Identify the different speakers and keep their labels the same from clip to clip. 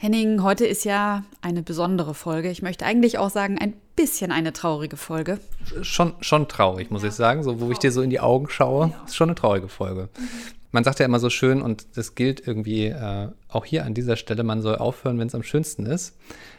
Speaker 1: Henning, heute ist ja eine besondere Folge. Ich möchte eigentlich auch sagen, ein bisschen eine traurige Folge.
Speaker 2: Schon traurig, muss ich sagen. So, wo ich dir so in die Augen schaue, ist schon eine traurige Folge. Man sagt ja immer so schön, und das gilt irgendwie auch hier an dieser Stelle, man soll aufhören, wenn es am schönsten ist.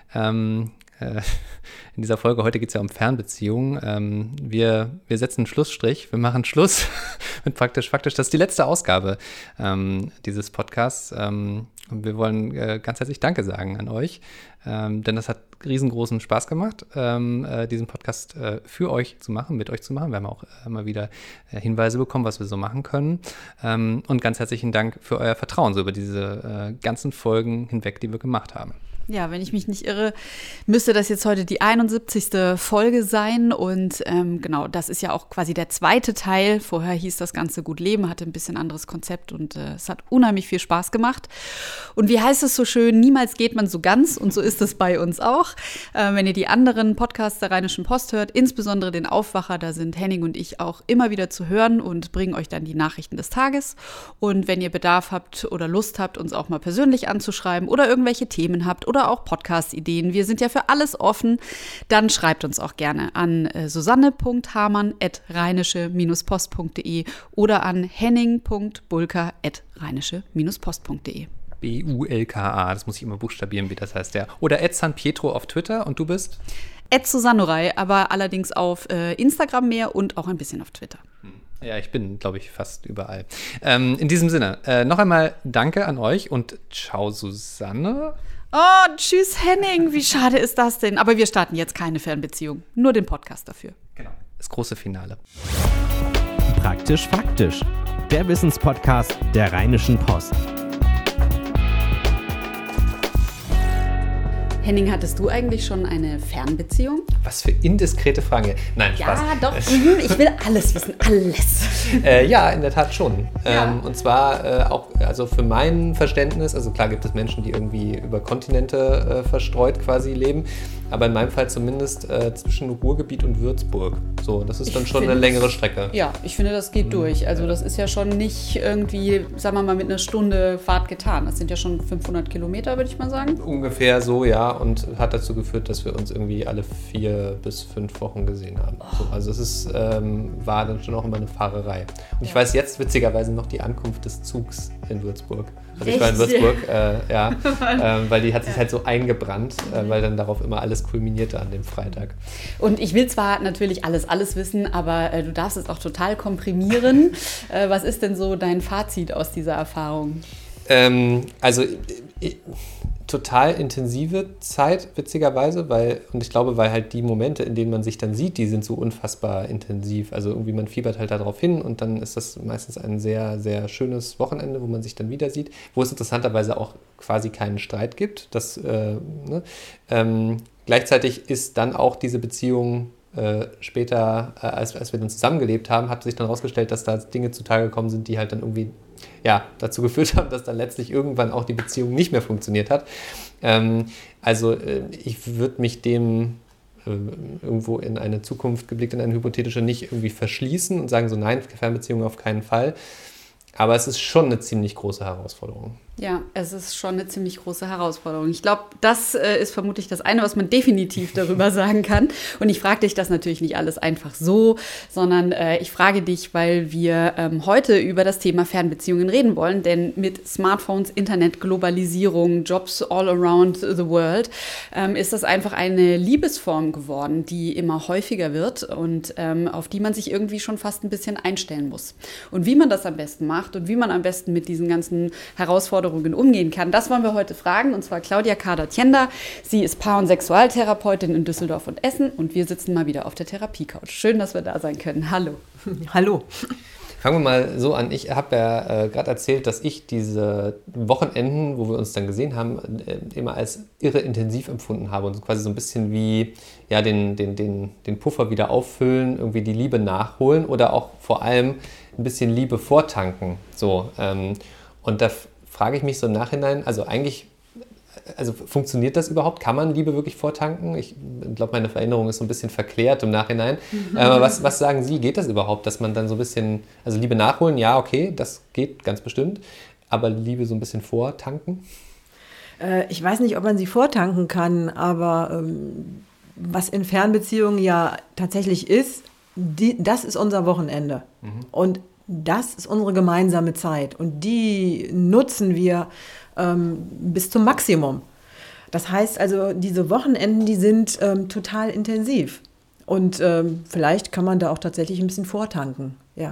Speaker 2: In dieser Folge heute geht es ja um Fernbeziehungen. Wir setzen einen Schlussstrich, wir machen Schluss mit faktisch, das ist die letzte Ausgabe dieses Podcasts. Und wir wollen ganz herzlich Danke sagen an euch, denn das hat riesengroßen Spaß gemacht, diesen Podcast für euch zu machen, mit euch zu machen. Wir haben auch immer wieder Hinweise bekommen, was wir so machen können. Und ganz herzlichen Dank für euer Vertrauen so über diese ganzen Folgen hinweg, die wir gemacht haben.
Speaker 1: Ja, wenn ich mich nicht irre, müsste das jetzt heute die 71. Folge sein. Und genau, das ist ja auch quasi der zweite Teil. Vorher hieß das Ganze Gut Leben, hatte ein bisschen anderes Konzept und es hat unheimlich viel Spaß gemacht. Und wie heißt es so schön, niemals geht man so ganz, und so ist es bei uns auch. Wenn ihr die anderen Podcasts der Rheinischen Post hört, insbesondere den Aufwacher, da sind Henning und ich auch immer wieder zu hören und bringen euch dann die Nachrichten des Tages. Und wenn ihr Bedarf habt oder Lust habt, uns auch mal persönlich anzuschreiben oder irgendwelche Themen habt oder auch Podcast-Ideen, wir sind ja für alles offen, dann schreibt uns auch gerne an susanne.hamann@rheinische-post.de oder an henning.bulka@rheinische-post.de.
Speaker 2: BULKA, das muss ich immer buchstabieren, wie das heißt, ja. Oder @sanpietro auf Twitter, und du bist?
Speaker 1: @susannurai, aber allerdings auf Instagram mehr und auch ein bisschen auf Twitter.
Speaker 2: Ja, ich bin, glaube ich, fast überall. In diesem Sinne, noch einmal Danke an euch und ciao, Susanne.
Speaker 1: Oh, tschüss Henning, wie schade ist das denn? Aber wir starten jetzt keine Fernbeziehung, nur den Podcast dafür.
Speaker 2: Genau, das große Finale.
Speaker 3: Praktisch faktisch, der Wissenspodcast der Rheinischen Post.
Speaker 1: Henning, hattest du eigentlich schon eine Fernbeziehung?
Speaker 2: Was für indiskrete Frage. Nein, Spaß.
Speaker 1: Ja, doch, ich will alles wissen, alles.
Speaker 2: Ja, in der Tat schon.
Speaker 1: Ja.
Speaker 2: Und zwar auch, also für mein Verständnis, also klar gibt es Menschen, die irgendwie über Kontinente verstreut quasi leben, aber in meinem Fall zumindest zwischen Ruhrgebiet und Würzburg. So, das ist dann schon eine längere Strecke.
Speaker 1: Ja, ich finde, das geht durch. Also das ist ja schon nicht irgendwie, sagen wir mal, mit einer Stunde Fahrt getan. Das sind ja schon 500 Kilometer, würde ich mal sagen.
Speaker 2: Ungefähr so, ja, und hat dazu geführt, dass wir uns irgendwie alle 4 bis 5 Wochen gesehen haben. So, also es ist, war dann schon auch immer eine Fahrerei. Und ich weiß jetzt witzigerweise noch die Ankunft des Zugs in Würzburg. Also ich war in Würzburg, weil die hat sich halt so eingebrannt, weil dann darauf immer alles kulminierte an dem Freitag.
Speaker 1: Und ich will zwar natürlich alles wissen, aber du darfst es auch total komprimieren. Was ist denn so dein Fazit aus dieser Erfahrung?
Speaker 2: Total intensive Zeit, witzigerweise, weil halt die Momente, in denen man sich dann sieht, die sind so unfassbar intensiv. Also irgendwie man fiebert halt darauf hin und dann ist das meistens ein sehr, sehr schönes Wochenende, wo man sich dann wieder sieht, wo es interessanterweise auch quasi keinen Streit gibt. Gleichzeitig ist dann auch diese Beziehung später, als wir dann zusammengelebt haben, hat sich dann herausgestellt, dass da Dinge zutage gekommen sind, die halt dann irgendwie dazu geführt haben, dass dann letztlich irgendwann auch die Beziehung nicht mehr funktioniert hat. Ich würde mich dem irgendwo in eine Zukunft geblickt, in eine hypothetische, nicht irgendwie verschließen und sagen so, nein, Fernbeziehung auf keinen Fall. Aber es ist schon eine ziemlich große Herausforderung.
Speaker 1: Ja, es ist schon eine ziemlich große Herausforderung. Ich glaube, das ist vermutlich das eine, was man definitiv darüber sagen kann. Und ich frage dich das natürlich nicht alles einfach so, sondern ich frage dich, weil wir heute über das Thema Fernbeziehungen reden wollen. Denn mit Smartphones, Internet, Globalisierung, Jobs all around the world ist das einfach eine Liebesform geworden, die immer häufiger wird und auf die man sich irgendwie schon fast ein bisschen einstellen muss. Und wie man das am besten macht und wie man am besten mit diesen ganzen Herausforderungen umgehen kann. Das wollen wir heute fragen, und zwar Claudia Kader-Tjenda. Sie ist Paar- und Sexualtherapeutin in Düsseldorf und Essen und wir sitzen mal wieder auf der Therapiecouch. Schön, dass wir da sein können. Hallo.
Speaker 4: Hallo.
Speaker 2: Fangen wir mal so an. Ich habe ja gerade erzählt, dass ich diese Wochenenden, wo wir uns dann gesehen haben, immer als irre intensiv empfunden habe und so quasi so ein bisschen wie den Puffer wieder auffüllen, irgendwie die Liebe nachholen oder auch vor allem ein bisschen Liebe vortanken. So, und da frage ich mich so im Nachhinein, also funktioniert das überhaupt? Kann man Liebe wirklich vortanken? Ich glaube, meine Erinnerung ist so ein bisschen verklärt im Nachhinein. Aber was sagen Sie? Geht das überhaupt, dass man dann so ein bisschen, also Liebe nachholen, ja, okay, das geht ganz bestimmt, aber Liebe so ein bisschen vortanken?
Speaker 4: Ich weiß nicht, ob man sie vortanken kann, aber was in Fernbeziehungen ja tatsächlich ist, das ist unser Wochenende. Und das ist unsere gemeinsame Zeit. Und die nutzen wir bis zum Maximum. Das heißt also, diese Wochenenden, die sind total intensiv. Und vielleicht kann man da auch tatsächlich ein bisschen vortanken. Ja.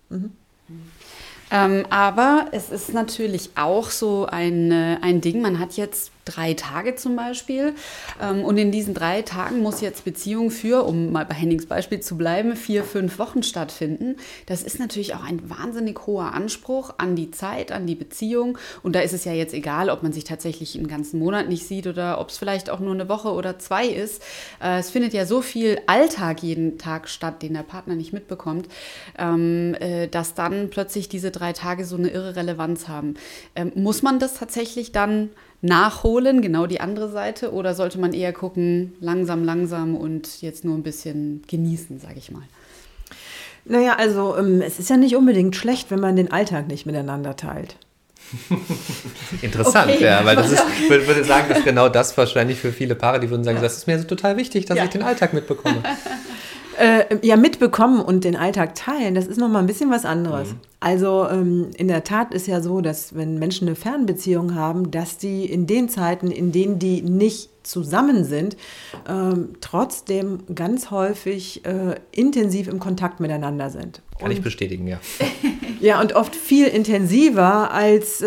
Speaker 1: Aber es ist natürlich auch so ein Ding, man hat jetzt 3 Tage zum Beispiel und in diesen 3 Tagen muss jetzt Beziehung um mal bei Hennings Beispiel zu bleiben, 4, 5 Wochen stattfinden. Das ist natürlich auch ein wahnsinnig hoher Anspruch an die Zeit, an die Beziehung und da ist es ja jetzt egal, ob man sich tatsächlich einen ganzen Monat nicht sieht oder ob es vielleicht auch nur eine Woche oder 2 ist. Es findet ja so viel Alltag jeden Tag statt, den der Partner nicht mitbekommt, dass dann plötzlich diese 3 Tage so eine irre Relevanz haben. Muss man das tatsächlich dann nachholen, genau die andere Seite, oder sollte man eher gucken, langsam und jetzt nur ein bisschen genießen, sage ich mal?
Speaker 4: Naja, also es ist ja nicht unbedingt schlecht, wenn man den Alltag nicht miteinander teilt.
Speaker 2: Interessant, okay. Ja, weil das ist, ich würde sagen, das ist genau das wahrscheinlich für viele Paare, die würden sagen, das ist mir so total wichtig, dass ich den Alltag mitbekomme.
Speaker 4: Ja, mitbekommen und den Alltag teilen, das ist nochmal ein bisschen was anderes. Also in der Tat ist ja so, dass wenn Menschen eine Fernbeziehung haben, dass die in den Zeiten, in denen die nicht zusammen sind, trotzdem ganz häufig intensiv im Kontakt miteinander sind.
Speaker 2: Kann ich bestätigen, ja.
Speaker 4: Ja, und oft viel intensiver als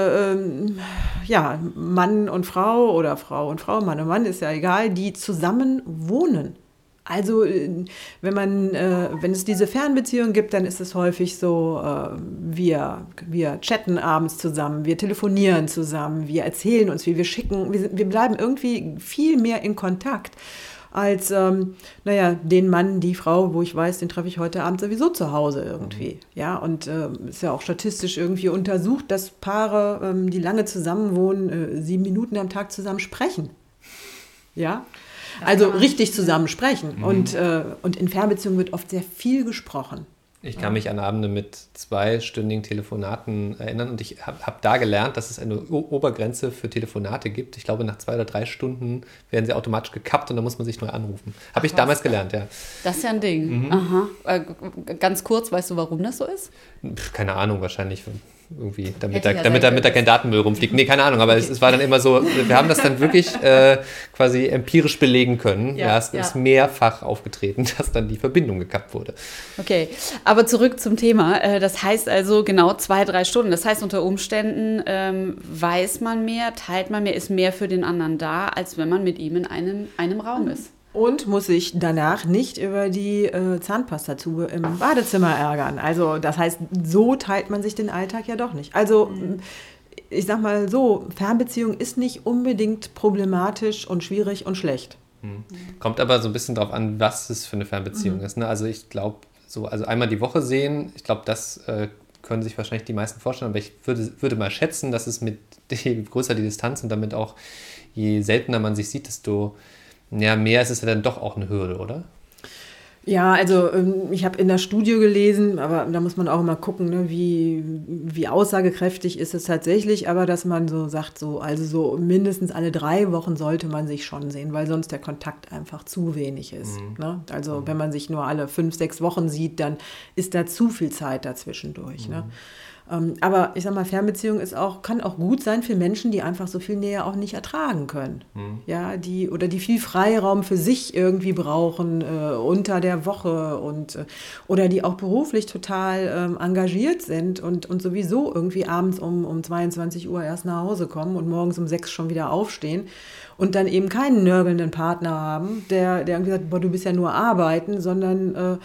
Speaker 4: Mann und Frau oder Frau und Frau, Mann und Mann, ist ja egal, die zusammen wohnen. Also wenn es diese Fernbeziehung gibt, dann ist es häufig so, wir chatten abends zusammen, wir telefonieren zusammen, wir erzählen uns, wir wir bleiben irgendwie viel mehr in Kontakt als, den Mann, die Frau, wo ich weiß, den treffe ich heute Abend sowieso zu Hause irgendwie. Ja, und ist ja auch statistisch irgendwie untersucht, dass Paare, die lange zusammen wohnen, 7 Minuten am Tag zusammen sprechen. Ja. Also richtig zusammen sprechen. Und in Fernbeziehungen wird oft sehr viel gesprochen.
Speaker 2: Ich kann mich an Abende mit 2-stündigen Telefonaten erinnern und ich habe da gelernt, dass es eine Obergrenze für Telefonate gibt. Ich glaube, nach 2 oder 3 Stunden werden sie automatisch gekappt und dann muss man sich neu anrufen. Habe ich damals gelernt, ja.
Speaker 1: Das ist ja ein Ding. Aha. Ganz kurz, weißt du, warum das so ist?
Speaker 2: Keine Ahnung, wahrscheinlich irgendwie, damit da kein Datenmüll rumfliegt. Nee, keine Ahnung, aber es war dann immer so, wir haben das dann wirklich quasi empirisch belegen können. Ja, es ist mehrfach aufgetreten, dass dann die Verbindung gekappt wurde.
Speaker 1: Okay, aber zurück zum Thema. Das heißt also genau 2, 3 Stunden. Das heißt, unter Umständen weiß man mehr, teilt man mehr, ist mehr für den anderen da, als wenn man mit ihm in einem Raum ist.
Speaker 4: Und muss sich danach nicht über die Zahnpastatube im Badezimmer ärgern. Also das heißt, so teilt man sich den Alltag ja doch nicht. Also ich sag mal so, Fernbeziehung ist nicht unbedingt problematisch und schwierig und schlecht.
Speaker 2: Kommt aber so ein bisschen drauf an, was es für eine Fernbeziehung ist. Ne? Also ich glaube, also einmal die Woche sehen, ich glaube, das können sich wahrscheinlich die meisten vorstellen, aber ich würde mal schätzen, dass es je größer die Distanz und damit auch je seltener man sich sieht, desto mehr ist es ja dann doch auch eine Hürde, oder?
Speaker 4: Ja, also ich habe in der Studie gelesen, aber da muss man auch immer gucken, ne, wie aussagekräftig ist es tatsächlich, aber dass man so sagt, so mindestens alle 3 Wochen sollte man sich schon sehen, weil sonst der Kontakt einfach zu wenig ist. Ne? Also wenn man sich nur alle 5, 6 Wochen sieht, dann ist da zu viel Zeit dazwischendurch. Ne? Aber ich sag mal, Fernbeziehung kann auch gut sein für Menschen, die einfach so viel Nähe auch nicht ertragen können. Ja, die viel Freiraum für sich irgendwie brauchen unter der Woche oder die auch beruflich total engagiert sind und sowieso irgendwie abends um 22 Uhr erst nach Hause kommen und morgens um 6 schon wieder aufstehen und dann eben keinen nörgelnden Partner haben, der irgendwie sagt, boah, du bist ja nur arbeiten, sondern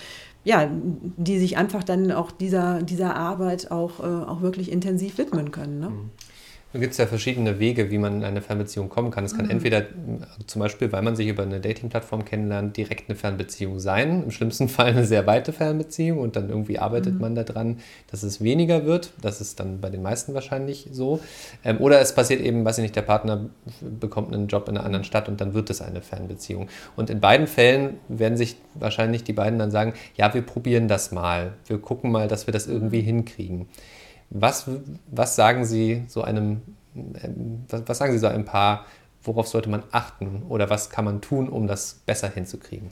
Speaker 4: die sich einfach dann auch dieser Arbeit auch wirklich intensiv widmen können. Ne?
Speaker 2: Da gibt es ja verschiedene Wege, wie man in eine Fernbeziehung kommen kann. Es kann entweder zum Beispiel, weil man sich über eine Dating-Plattform kennenlernt, direkt eine Fernbeziehung sein. Im schlimmsten Fall eine sehr weite Fernbeziehung und dann irgendwie arbeitet man daran, dass es weniger wird. Das ist dann bei den meisten wahrscheinlich so. Oder es passiert eben, weiß ich nicht, der Partner bekommt einen Job in einer anderen Stadt und dann wird es eine Fernbeziehung. Und in beiden Fällen werden sich wahrscheinlich die beiden dann sagen, ja, wir probieren das mal. Wir gucken mal, dass wir das irgendwie hinkriegen. Was sagen Sie so einem was sagen Sie so ein paar, worauf sollte man achten oder was kann man tun, um das besser hinzukriegen?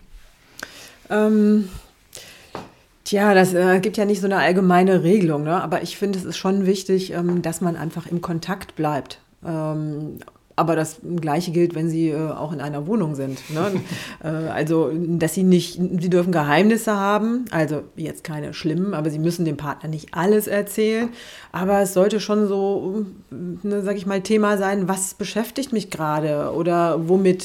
Speaker 4: Das gibt ja nicht so eine allgemeine Regelung, ne? Aber ich finde, es ist schon wichtig, dass man einfach im Kontakt bleibt. Aber das Gleiche gilt, wenn Sie auch in einer Wohnung sind. Ne? Also, Sie dürfen Geheimnisse haben, also jetzt keine schlimmen, aber Sie müssen dem Partner nicht alles erzählen. Aber es sollte schon so, sag ich mal, Thema sein, was beschäftigt mich gerade oder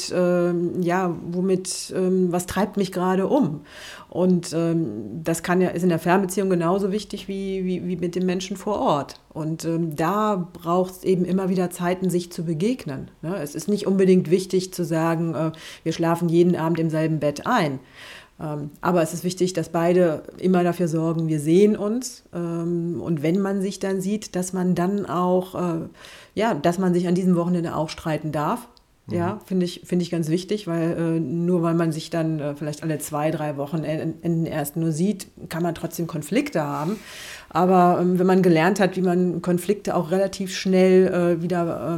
Speaker 4: was treibt mich gerade um? Und das ist in der Fernbeziehung genauso wichtig wie mit den Menschen vor Ort. Und da braucht es eben immer wieder Zeiten, sich zu begegnen. Ne? Es ist nicht unbedingt wichtig zu sagen, wir schlafen jeden Abend im selben Bett ein. Aber es ist wichtig, dass beide immer dafür sorgen, wir sehen uns. Und wenn man sich dann sieht, dass man dann auch, dass man sich an diesem Wochenende auch streiten darf. Ja, finde ich ganz wichtig, weil nur weil man sich dann vielleicht alle 2-3 Wochenenden erst nur sieht, kann man trotzdem Konflikte haben. Aber wenn man gelernt hat, wie man Konflikte auch relativ schnell wieder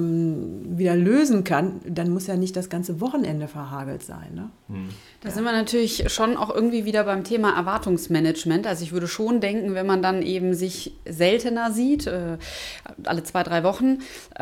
Speaker 4: lösen kann, dann muss ja nicht das ganze Wochenende verhagelt sein. Ne?
Speaker 1: Da sind wir natürlich schon auch irgendwie wieder beim Thema Erwartungsmanagement. Also ich würde schon denken, wenn man dann eben sich seltener sieht, alle 2-3 Wochen,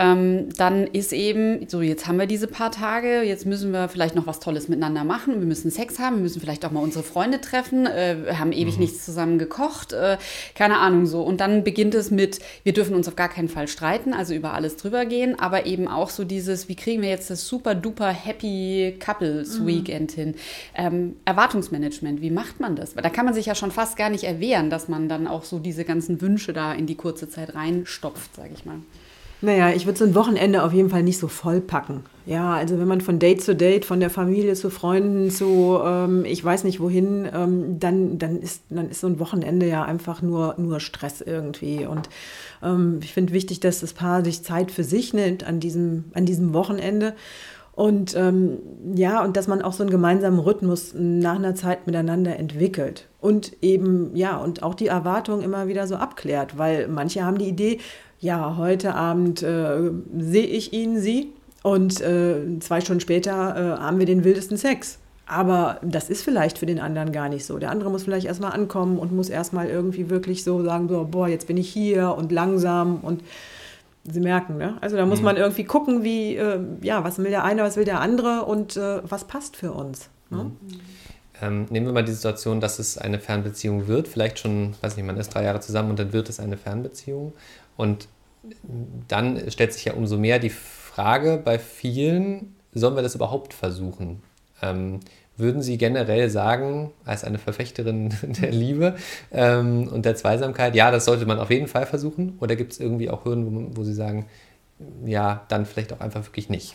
Speaker 1: dann ist eben so, jetzt haben wir diese paar Tage, jetzt müssen wir vielleicht noch was Tolles miteinander machen, wir müssen Sex haben, wir müssen vielleicht auch mal unsere Freunde treffen, haben ewig nichts zusammen gekocht, keine Ahnung so. Und dann beginnt es mit, wir dürfen uns auf gar keinen Fall streiten, also über alles drüber gehen, aber eben auch so dieses, wie kriegen wir jetzt das super duper happy Couples Weekend hin? Erwartungsmanagement, wie macht man das? Weil da kann man sich ja schon fast gar nicht erwehren, dass man dann auch so diese ganzen Wünsche da in die kurze Zeit reinstopft, sage ich mal.
Speaker 4: Naja, ich würde so ein Wochenende auf jeden Fall nicht so vollpacken. Ja, also wenn man von Date zu Date, von der Familie zu Freunden zu ich weiß nicht wohin, dann ist so ein Wochenende ja einfach nur Stress irgendwie. Und ich finde wichtig, dass das Paar sich Zeit für sich nimmt an diesem Wochenende. Und und dass man auch so einen gemeinsamen Rhythmus nach einer Zeit miteinander entwickelt. Und eben, und auch die Erwartungen immer wieder so abklärt. Weil manche haben die Idee, ja, heute Abend sehe ich sie und 2 Stunden später haben wir den wildesten Sex. Aber das ist vielleicht für den anderen gar nicht so. Der andere muss vielleicht erstmal ankommen und muss erstmal irgendwie wirklich so sagen, so, boah, jetzt bin ich hier und langsam und Sie merken, ne? Also da muss man irgendwie gucken, wie, was will der eine, was will der andere und was passt für uns. Ne?
Speaker 2: Nehmen wir mal die Situation, dass es eine Fernbeziehung wird, vielleicht schon, weiß nicht, man ist 3 Jahre zusammen und dann wird es eine Fernbeziehung und dann stellt sich ja umso mehr die Frage bei vielen, sollen wir das überhaupt versuchen? Würden Sie generell sagen, als eine Verfechterin der Liebe und der Zweisamkeit, ja, das sollte man auf jeden Fall versuchen? Oder gibt es irgendwie auch Hürden, wo Sie sagen, ja, dann vielleicht auch einfach wirklich nicht?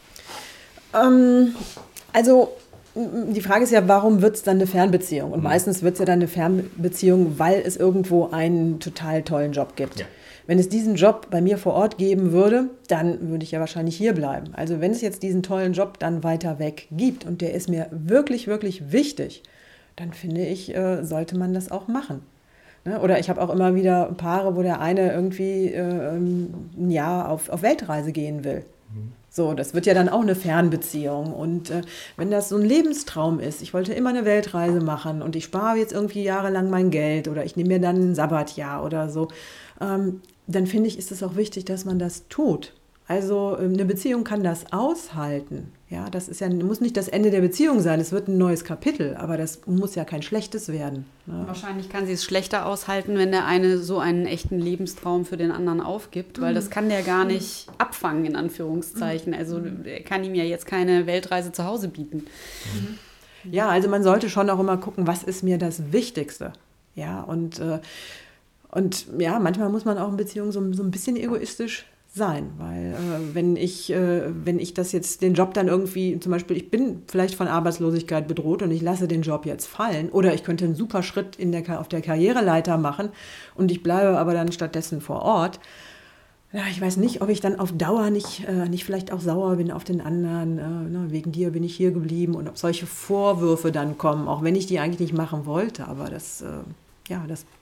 Speaker 4: Also die Frage ist ja, warum wird es dann eine Fernbeziehung? Und meistens wird es ja dann eine Fernbeziehung, weil es irgendwo einen total tollen Job gibt. Ja. Wenn es diesen Job bei mir vor Ort geben würde, dann würde ich ja wahrscheinlich hier bleiben. Also wenn es jetzt diesen tollen Job dann weiter weg gibt und der ist mir wirklich, wirklich wichtig, dann finde ich, sollte man das auch machen. Ne? Oder ich habe auch immer wieder Paare, wo der eine irgendwie ein Jahr auf Weltreise gehen will. So, das wird ja dann auch eine Fernbeziehung. Und wenn das so ein Lebenstraum ist, ich wollte immer eine Weltreise machen und ich spare jetzt irgendwie jahrelang mein Geld oder ich nehme mir dann ein Sabbatjahr oder so, dann finde ich, ist es auch wichtig, dass man das tut. Also eine Beziehung kann das aushalten. Ja, das ist ja, muss nicht das Ende der Beziehung sein, es wird ein neues Kapitel, aber das muss ja kein schlechtes werden. Ne?
Speaker 1: Wahrscheinlich kann sie es schlechter aushalten, wenn der eine so einen echten Lebenstraum für den anderen aufgibt, weil das kann der gar nicht abfangen, in Anführungszeichen. Also er kann ihm ja jetzt keine Weltreise zu Hause bieten.
Speaker 4: Ja, also man sollte schon auch immer gucken, was ist mir das Wichtigste. Ja, und manchmal muss man auch in Beziehungen so ein bisschen egoistisch sein, weil wenn ich das jetzt, den Job dann irgendwie, zum Beispiel, ich bin vielleicht von Arbeitslosigkeit bedroht und ich lasse den Job jetzt fallen oder ich könnte einen super Schritt auf der Karriereleiter machen und ich bleibe aber dann stattdessen vor Ort. Ja, ich weiß nicht, ob ich dann auf Dauer nicht vielleicht auch sauer bin auf den anderen, wegen dir bin ich hier geblieben und ob solche Vorwürfe dann kommen, auch wenn ich die eigentlich nicht machen wollte, aber das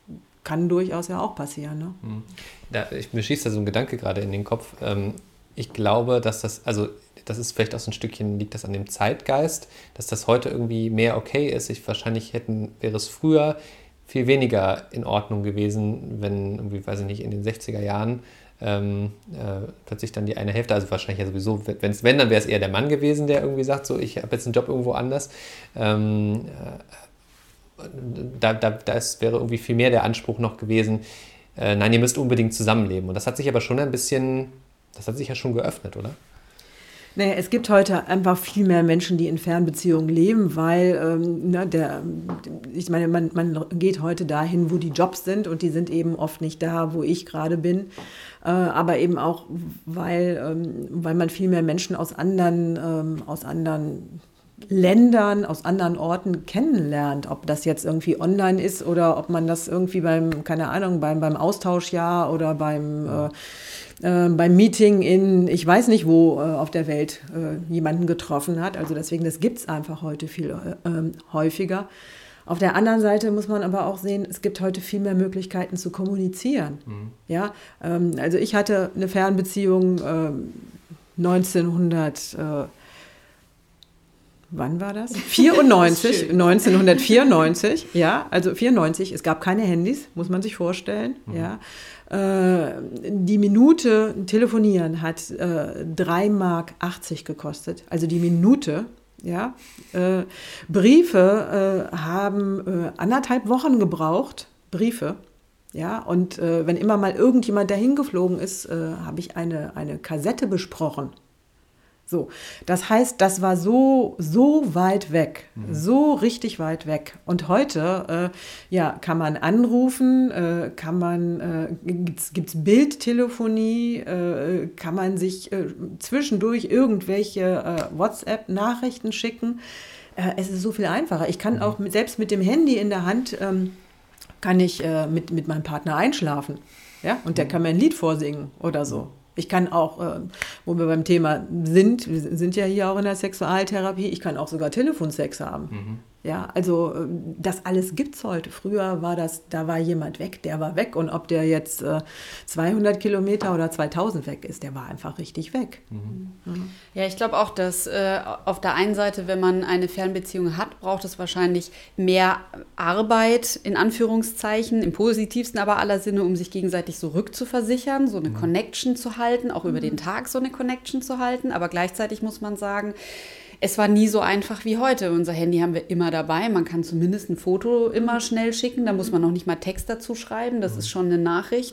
Speaker 4: kann durchaus ja auch passieren. Ne?
Speaker 2: Mir schießt da so ein Gedanke gerade in den Kopf. Ich glaube, dass das ist vielleicht auch so ein Stückchen, liegt das an dem Zeitgeist, dass das heute irgendwie mehr okay ist. Wahrscheinlich wäre es früher viel weniger in Ordnung gewesen, wenn irgendwie, weiß ich nicht, in den 60er Jahren plötzlich dann die eine Hälfte, also wahrscheinlich ja sowieso, wenn, dann wäre es eher der Mann gewesen, der irgendwie sagt, so, ich habe jetzt einen Job irgendwo anders. Das wäre irgendwie viel mehr der Anspruch noch gewesen, nein, ihr müsst unbedingt zusammenleben. Und das hat sich aber schon das hat sich ja schon geöffnet, oder?
Speaker 4: Naja, es gibt heute einfach viel mehr Menschen, die in Fernbeziehungen leben, weil ich meine, man geht heute dahin, wo die Jobs sind und die sind eben oft nicht da, wo ich gerade bin. Aber eben auch, weil man viel mehr Menschen aus anderen Ländern, aus anderen Orten kennenlernt, ob das jetzt irgendwie online ist oder ob man das irgendwie beim Austauschjahr oder beim Meeting in, ich weiß nicht wo, auf der Welt jemanden getroffen hat. Also deswegen, das gibt es einfach heute viel häufiger. Auf der anderen Seite muss man aber auch sehen, es gibt heute viel mehr Möglichkeiten zu kommunizieren. Ja? Also ich hatte eine Fernbeziehung 1994, ja, also 94, es gab keine Handys, muss man sich vorstellen, ja. Die Minute telefonieren hat 3,80 Mark gekostet, also die Minute, ja. Briefe haben 1,5 Wochen gebraucht, Briefe. Ja, und wenn immer mal irgendjemand dahin geflogen ist, habe ich eine Kassette besprochen. So, das heißt, das war so weit weg, so richtig weit weg. Und heute, kann man anrufen, gibt's Bildtelefonie, kann man sich zwischendurch irgendwelche WhatsApp-Nachrichten schicken. Es ist so viel einfacher. Ich kann auch selbst mit dem Handy in der Hand, kann ich mit meinem Partner einschlafen. Ja? Und der kann mir ein Lied vorsingen oder so. Ich kann auch, wo wir beim Thema sind, wir sind ja hier auch in der Sexualtherapie, ich kann auch sogar Telefonsex haben. Ja, also das alles gibt's heute. Früher da war jemand weg, der war weg. Und ob der jetzt 200 Kilometer oder 2000 weg ist, der war einfach richtig weg.
Speaker 1: Ja, ich glaube auch, dass auf der einen Seite, wenn man eine Fernbeziehung hat, braucht es wahrscheinlich mehr Arbeit, in Anführungszeichen, im positivsten aber aller Sinne, um sich gegenseitig so rückzuversichern, so eine Connection zu halten, auch über den Tag so eine Connection zu halten. Aber gleichzeitig muss man sagen, es war nie so einfach wie heute. Unser Handy haben wir immer dabei. Man kann zumindest ein Foto immer schnell schicken. Da muss man noch nicht mal Text dazu schreiben. Das ist schon eine Nachricht.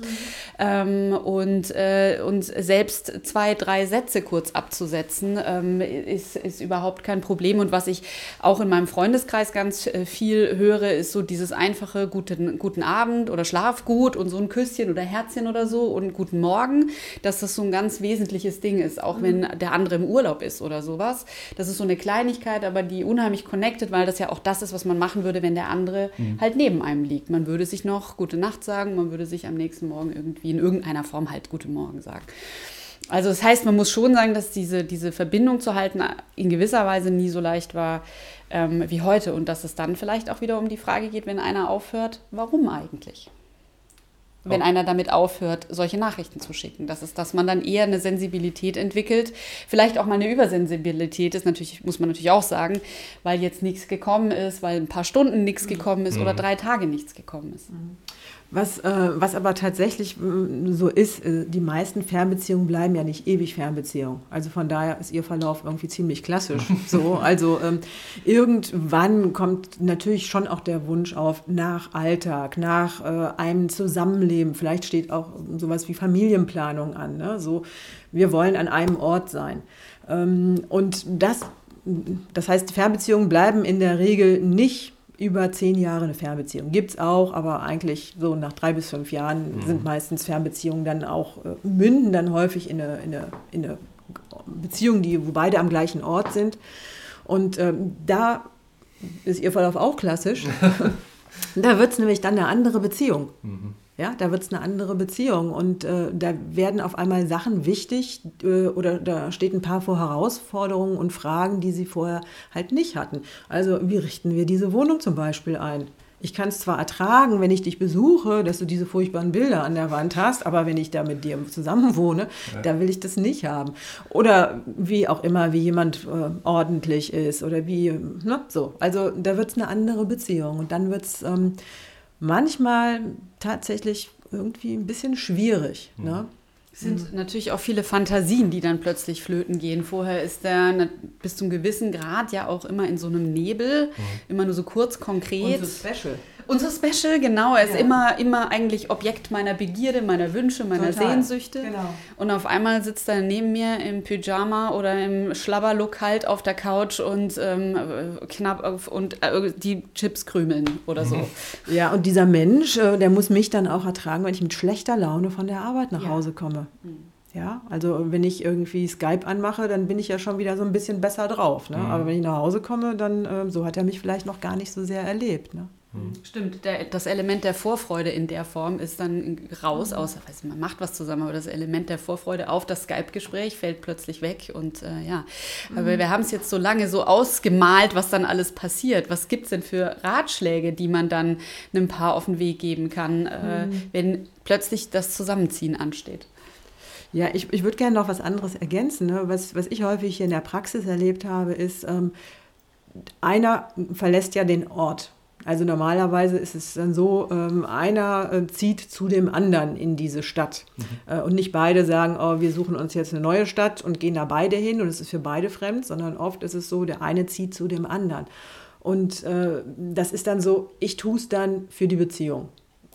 Speaker 1: Und selbst 2, 3 Sätze kurz abzusetzen, ist überhaupt kein Problem. Und was ich auch in meinem Freundeskreis ganz viel höre, ist so dieses einfache guten Abend oder Schlaf gut und so ein Küsschen oder Herzchen oder so und guten Morgen, dass das so ein ganz wesentliches Ding ist, auch wenn der andere im Urlaub ist oder sowas. Das ist so eine Kleinigkeit, aber die unheimlich connected, weil das ja auch das ist, was man machen würde, wenn der andere halt neben einem liegt. Man würde sich noch Gute Nacht sagen, man würde sich am nächsten Morgen irgendwie in irgendeiner Form halt Guten Morgen sagen. Also das heißt, man muss schon sagen, dass diese Verbindung zu halten in gewisser Weise nie so leicht war wie heute und dass es dann vielleicht auch wieder um die Frage geht, wenn einer aufhört, warum eigentlich? Wenn einer damit aufhört, solche Nachrichten zu schicken. Das ist, dass man dann eher eine Sensibilität entwickelt. Vielleicht auch mal eine Übersensibilität ist natürlich, muss man natürlich auch sagen, weil jetzt nichts gekommen ist, weil ein paar Stunden nichts gekommen ist oder 3 Tage nichts gekommen ist.
Speaker 4: Was aber tatsächlich so ist, die meisten Fernbeziehungen bleiben ja nicht ewig Fernbeziehungen. Also von daher ist ihr Verlauf irgendwie ziemlich klassisch. So, also irgendwann kommt natürlich schon auch der Wunsch auf nach Alltag, nach einem Zusammenleben. Vielleicht steht auch sowas wie Familienplanung an. Ne? So, wir wollen an einem Ort sein. Und das heißt, Fernbeziehungen bleiben in der Regel nicht über 10 Jahre eine Fernbeziehung. Gibt es auch, aber eigentlich so nach 3 bis 5 Jahren sind meistens Fernbeziehungen dann auch, münden dann häufig in eine Beziehung, wo beide am gleichen Ort sind. Und da ist ihr Verlauf auch klassisch. Da wird es nämlich dann eine andere Beziehung. Ja, da wird es eine andere Beziehung und da werden auf einmal Sachen wichtig oder da steht ein Paar vor Herausforderungen und Fragen, die sie vorher halt nicht hatten. Also wie richten wir diese Wohnung zum Beispiel ein? Ich kann es zwar ertragen, wenn ich dich besuche, dass du diese furchtbaren Bilder an der Wand hast, aber wenn ich da mit dir zusammen wohne, da will ich das nicht haben. Oder wie auch immer, wie jemand ordentlich ist oder wie, ne, so. Also da wird es eine andere Beziehung und dann wird es manchmal tatsächlich irgendwie ein bisschen schwierig, ne?
Speaker 1: Es sind natürlich auch viele Fantasien, die dann plötzlich flöten gehen. Vorher ist der bis zu einem gewissen Grad ja auch immer in so einem Nebel, immer nur so kurz, konkret. Unser Special, genau. Er ist immer eigentlich Objekt meiner Begierde, meiner Wünsche, meiner Sehnsüchte. Genau. Und auf einmal sitzt er neben mir im Pyjama oder im Schlabberlook halt auf der Couch und die Chips krümeln oder so.
Speaker 4: Ja, und dieser Mensch, der muss mich dann auch ertragen, wenn ich mit schlechter Laune von der Arbeit nach Hause komme. Ja, also wenn ich irgendwie Skype anmache, dann bin ich ja schon wieder so ein bisschen besser drauf. Ne? Aber wenn ich nach Hause komme, dann so hat er mich vielleicht noch gar nicht so sehr erlebt. Ne?
Speaker 1: Stimmt, das Element der Vorfreude in der Form ist dann raus, außer man macht was zusammen, aber das Element der Vorfreude auf das Skype-Gespräch fällt plötzlich weg und aber wir haben es jetzt so lange so ausgemalt, was dann alles passiert. Was gibt es denn für Ratschläge, die man dann einem Paar auf den Weg geben kann, wenn plötzlich das Zusammenziehen ansteht?
Speaker 4: Ja, ich würde gerne noch was anderes ergänzen. Ne? Was ich häufig hier in der Praxis erlebt habe, ist, einer verlässt ja den Ort. Also normalerweise ist es dann so, einer zieht zu dem anderen in diese Stadt. Und nicht beide sagen, oh, wir suchen uns jetzt eine neue Stadt und gehen da beide hin und es ist für beide fremd, sondern oft ist es so, der eine zieht zu dem anderen. Und das ist dann so, ich tue es dann für die Beziehung.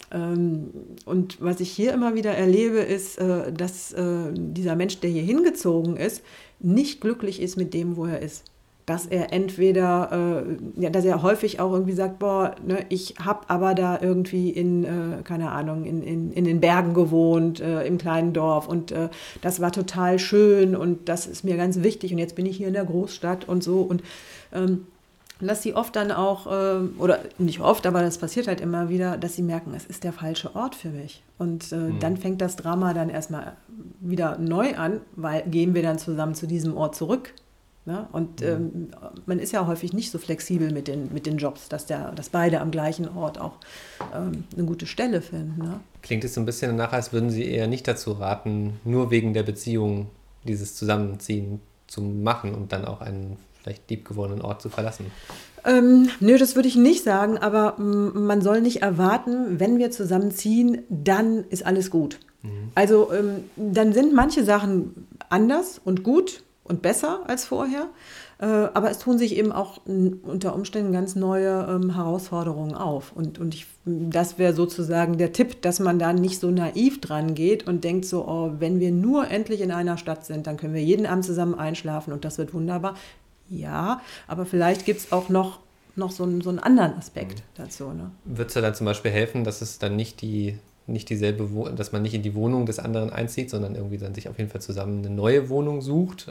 Speaker 4: Und was ich hier immer wieder erlebe, ist, dass dieser Mensch, der hier hingezogen ist, nicht glücklich ist mit dem, wo er ist. Dass er entweder, dass er häufig auch irgendwie sagt, boah, ne, ich habe aber da irgendwie keine Ahnung, in den Bergen gewohnt, im kleinen Dorf und das war total schön und das ist mir ganz wichtig und jetzt bin ich hier in der Großstadt und so und dass sie oft dann auch, oder nicht oft, aber das passiert halt immer wieder, dass sie merken, es ist der falsche Ort für mich. Und dann fängt das Drama dann erstmal wieder neu an, weil gehen wir dann zusammen zu diesem Ort zurück. Ne? Und man ist ja häufig nicht so flexibel mit den Jobs, dass beide am gleichen Ort auch eine gute Stelle finden. Ne?
Speaker 2: Klingt es so ein bisschen danach, als würden Sie eher nicht dazu raten, nur wegen der Beziehung dieses Zusammenziehen zu machen und dann auch einen vielleicht liebgewonnenen Ort zu verlassen?
Speaker 4: Nö, das würde ich nicht sagen, aber man soll nicht erwarten, wenn wir zusammenziehen, dann ist alles gut. Also dann sind manche Sachen anders und gut und besser als vorher, aber es tun sich eben auch unter Umständen ganz neue Herausforderungen auf. Und das wäre sozusagen der Tipp, dass man da nicht so naiv dran geht und denkt so, oh, wenn wir nur endlich in einer Stadt sind, dann können wir jeden Abend zusammen einschlafen und das wird wunderbar. Ja, aber vielleicht gibt es auch noch so einen anderen Aspekt dazu. Ne?
Speaker 2: Wird es ja dann zum Beispiel helfen, dass es dann nicht dieselbe Wohnung, dass man nicht in die Wohnung des anderen einzieht, sondern irgendwie dann sich auf jeden Fall zusammen eine neue Wohnung sucht?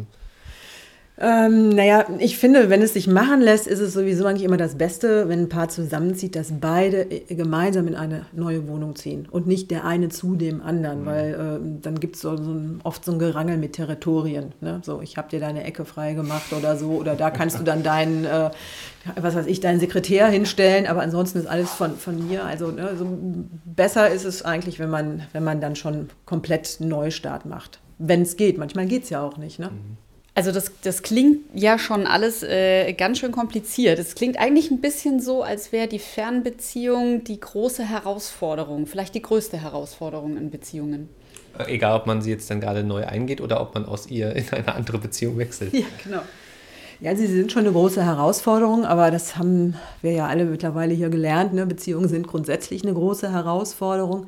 Speaker 4: Naja, ich finde, wenn es sich machen lässt, ist es sowieso eigentlich immer das Beste, wenn ein Paar zusammenzieht, dass beide gemeinsam in eine neue Wohnung ziehen und nicht der eine zu dem anderen, weil dann gibt es oft so ein Gerangel mit Territorien. Ne? So, ich habe dir deine Ecke frei gemacht oder so, oder da kannst du dann deinen Sekretär hinstellen, aber ansonsten ist alles von mir. Also ne, so besser ist es eigentlich, wenn man dann schon komplett einen Neustart macht. Wenn es geht. Manchmal geht es ja auch nicht, ne?
Speaker 1: Also das klingt ja schon alles ganz schön kompliziert. Es klingt eigentlich ein bisschen so, als wäre die Fernbeziehung die große Herausforderung, vielleicht die größte Herausforderung in Beziehungen.
Speaker 2: Egal, ob man sie jetzt dann gerade neu eingeht oder ob man aus ihr in eine andere Beziehung wechselt.
Speaker 4: Ja, genau. Ja, sie sind schon eine große Herausforderung, aber das haben wir ja alle mittlerweile hier gelernt. Ne? Beziehungen sind grundsätzlich eine große Herausforderung.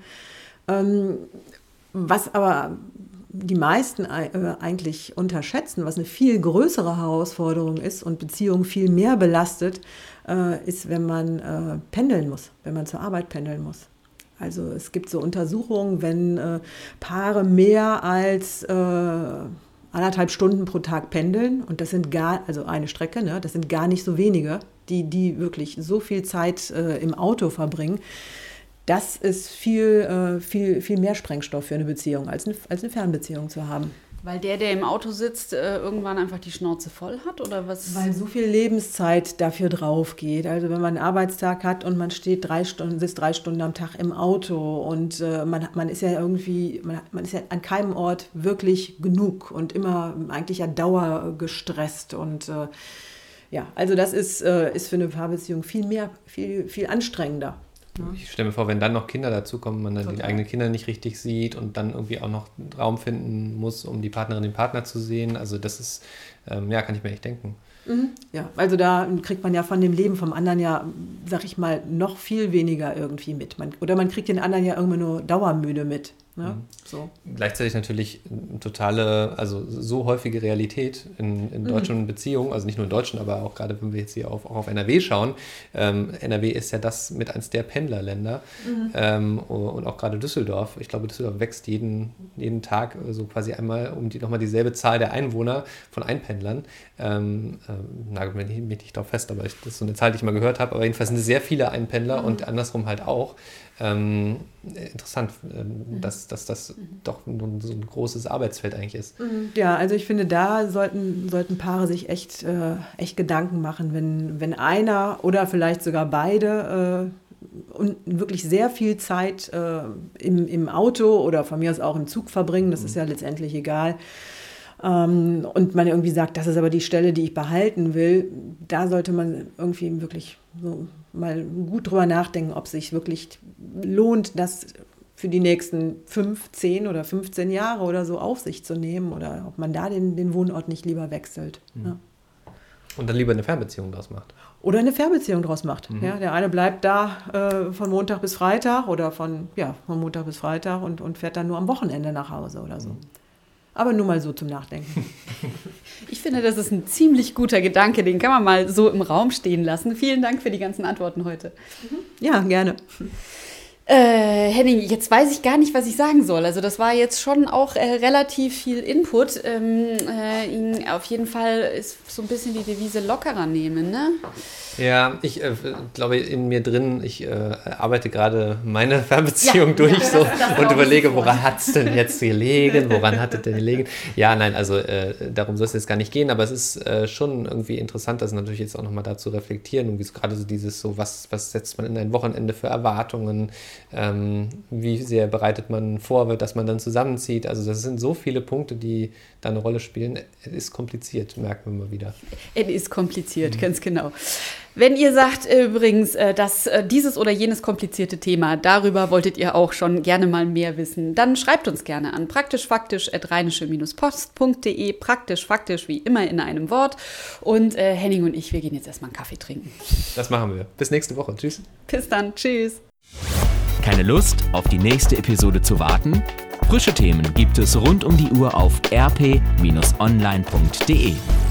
Speaker 4: Was aber die meisten eigentlich unterschätzen, was eine viel größere Herausforderung ist und Beziehungen viel mehr belastet, ist, wenn man pendeln muss, wenn man zur Arbeit pendeln muss. Also es gibt so Untersuchungen, wenn Paare mehr als 1,5 Stunden pro Tag pendeln, und das sind also eine Strecke, ne, das sind gar nicht so wenige, die wirklich so viel Zeit im Auto verbringen. Das ist viel mehr Sprengstoff für eine Beziehung, als eine Fernbeziehung zu haben.
Speaker 1: Weil der im Auto sitzt, irgendwann einfach die Schnauze voll hat oder was?
Speaker 4: Weil so viel Lebenszeit dafür drauf geht. Also wenn man einen Arbeitstag hat und man sitzt 3 Stunden am Tag im Auto und man ist ja irgendwie, man ist ja an keinem Ort wirklich genug und immer eigentlich ja dauergestresst und also das ist für eine Paarbeziehung viel anstrengender.
Speaker 2: Ich stelle mir vor, wenn dann noch Kinder dazukommen, man dann
Speaker 4: Total.
Speaker 2: die eigenen Kinder nicht richtig sieht und dann irgendwie auch noch Raum finden muss, um die Partnerin, den Partner zu sehen. Also das ist, kann ich mir echt denken.
Speaker 4: Ja, also da kriegt man ja von dem Leben vom anderen ja, sag ich mal, noch viel weniger irgendwie mit. Man kriegt den anderen ja irgendwann nur dauermüde mit. Ne? So.
Speaker 2: Gleichzeitig natürlich eine totale, also so häufige Realität in deutschen Beziehungen, also nicht nur in deutschen, aber auch gerade wenn wir jetzt hier auch auf NRW schauen. NRW ist ja das mit eins der Pendlerländer und auch gerade Düsseldorf. Ich glaube, Düsseldorf wächst jeden Tag so quasi einmal nochmal dieselbe Zahl der Einwohner von Einpendlern. Nagelt mich nicht drauf fest, aber das ist so eine Zahl, die ich mal gehört habe. Aber jedenfalls sind es sehr viele Einpendler und andersrum halt auch. Interessant, dass das doch so ein großes Arbeitsfeld eigentlich ist.
Speaker 4: Ja, also ich finde, da sollten Paare sich echt Gedanken machen, wenn einer oder vielleicht sogar beide und wirklich sehr viel Zeit im Auto oder von mir aus auch im Zug verbringen, das ist ja letztendlich egal. Und man irgendwie sagt, das ist aber die Stelle, die ich behalten will, da sollte man irgendwie wirklich so mal gut drüber nachdenken, ob es sich wirklich lohnt, das für die nächsten 5, 10 oder 15 Jahre oder so auf sich zu nehmen oder ob man da den Wohnort nicht lieber wechselt. Ja.
Speaker 2: Und dann lieber eine Fernbeziehung draus macht.
Speaker 4: Oder eine Fernbeziehung draus macht. Ja, der eine bleibt da von Montag bis Freitag oder von Montag bis Freitag und fährt dann nur am Wochenende nach Hause oder so. Aber nur mal so zum Nachdenken.
Speaker 1: Ich finde, das ist ein ziemlich guter Gedanke. Den kann man mal so im Raum stehen lassen. Vielen Dank für die ganzen Antworten heute.
Speaker 4: Ja, gerne.
Speaker 1: Henning, jetzt weiß ich gar nicht, was ich sagen soll. Also das war jetzt schon auch relativ viel Input. Auf jeden Fall ist so ein bisschen die Devise lockerer nehmen, ne?
Speaker 2: Ja, ich glaube in mir drin, ich arbeite gerade meine Fernbeziehung durch und überlege, woran hat es denn jetzt gelegen, woran hat es denn gelegen? Ja, nein, also darum soll es jetzt gar nicht gehen, aber es ist schon irgendwie interessant, das natürlich jetzt auch nochmal da zu reflektieren und gerade so dieses so, was setzt man in ein Wochenende für Erwartungen, wie sehr bereitet man vor, dass man dann zusammenzieht, also das sind so viele Punkte, die da eine Rolle spielen. Es ist kompliziert, merken wir mal wieder.
Speaker 1: Es ist kompliziert, ganz genau. Wenn ihr sagt übrigens, dass dieses oder jenes komplizierte Thema, darüber wolltet ihr auch schon gerne mal mehr wissen, dann schreibt uns gerne an praktischfaktisch@rheinische-post.de, praktisch faktisch wie immer in einem Wort. Und Henning und ich, wir gehen jetzt erstmal einen Kaffee trinken.
Speaker 2: Das machen wir. Bis nächste Woche. Tschüss.
Speaker 1: Bis dann. Tschüss.
Speaker 3: Keine Lust, auf die nächste Episode zu warten? Frische Themen gibt es rund um die Uhr auf rp-online.de.